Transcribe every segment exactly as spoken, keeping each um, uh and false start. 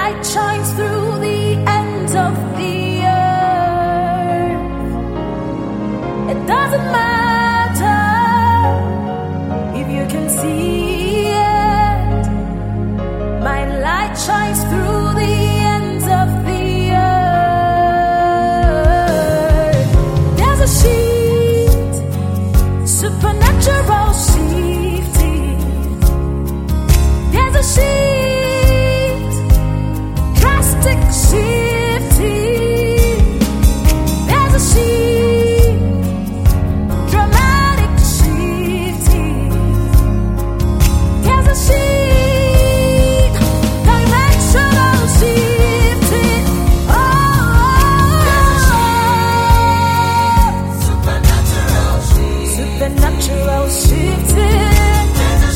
light shines through the ends of the earth. It doesn't matter if you can see it. My light shines through the ends of the earth. There's a shift, supernatural shifting. There's a shift, drastic shifting. There's a shift, dramatic shifting. There's a shift, dimensional shifting. Oh, supernatural shifting. Supernatural shifting. There's a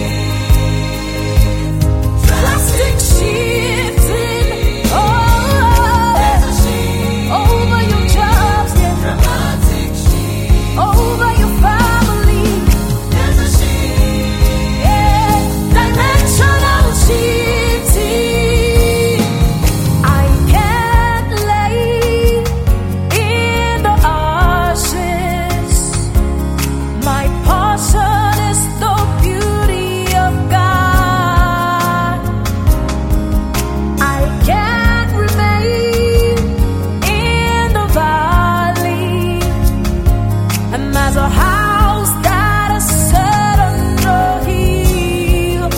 shift, drastic shifting. Oh, there's a shift over your jobs, yeah. Dramatic shift over your family. There's a shift, yeah. Dimensional shifting. I can't lay in the ashes. My portion is the beauty of God. I can't remain in the valley. I'm as a house that is set on the hill.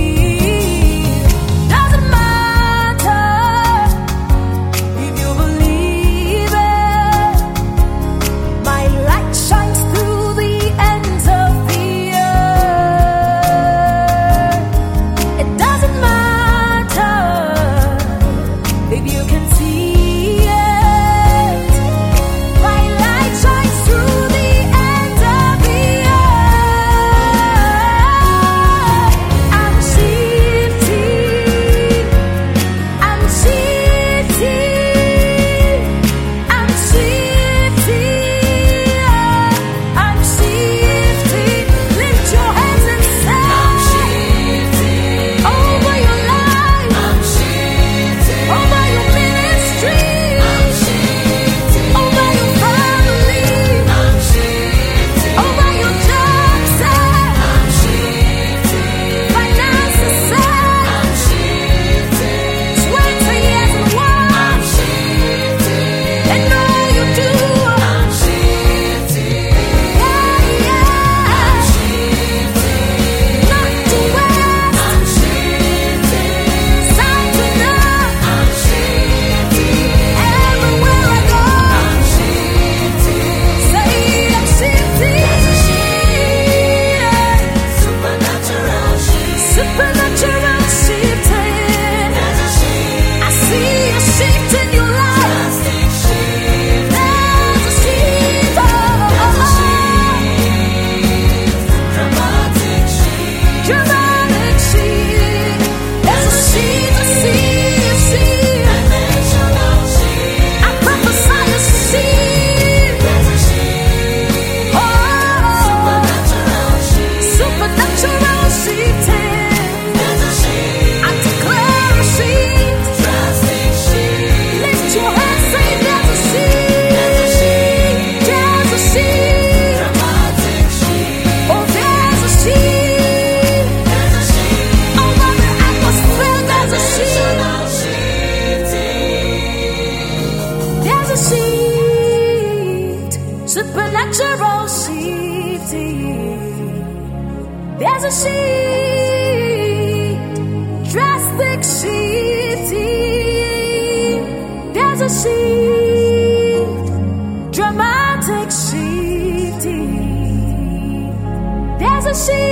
Doesn't matter if you believe it. My light shines through the ends of the earth. It doesn't matter if you can see it. My light shines through the ends of the earth. I'm shifting. I'm shifting. I'm shifting. I'm shifting. Lift your hands and say, I'm shifting. Over your life. I'm shifting. Over your ministry. I'm shifting. Over your family. I'm shifting. Over your job set. I'm shifting. Finances set. I'm shifting. Twenty years in one. I'm shifting. And all you do. I'm shifting. Yeah, yeah. I'm shifting. North to west. I'm shifting. South to north. I'm shifting. Everywhere I go. I'm shifting. Say I'm shifting. There's a shift. Supernatural shift. Supernatural shifting. There's a shift. I see a shift in your life. Drastic shift. There's a shift. Oh, there's a shift. Dramatic shift. Dramatic shift. There's a shift. I see a shift. Dimensional shift. I prophesy a shift. There's a shift. Oh, supernatural shift. Supernatural shifting. There's a shift. I declare a shift. Drastic shift. Lift your hands, say there's a shift. There's a shift. There's a shift. Dramatic shift. Oh, there's a shift. There's a shift. Over the atmosphere, there's a shift. There's a shift. Supernatural shifting. There's a shift. Drastic shifting. There's a shift. Dramatic shifting. There's a shift.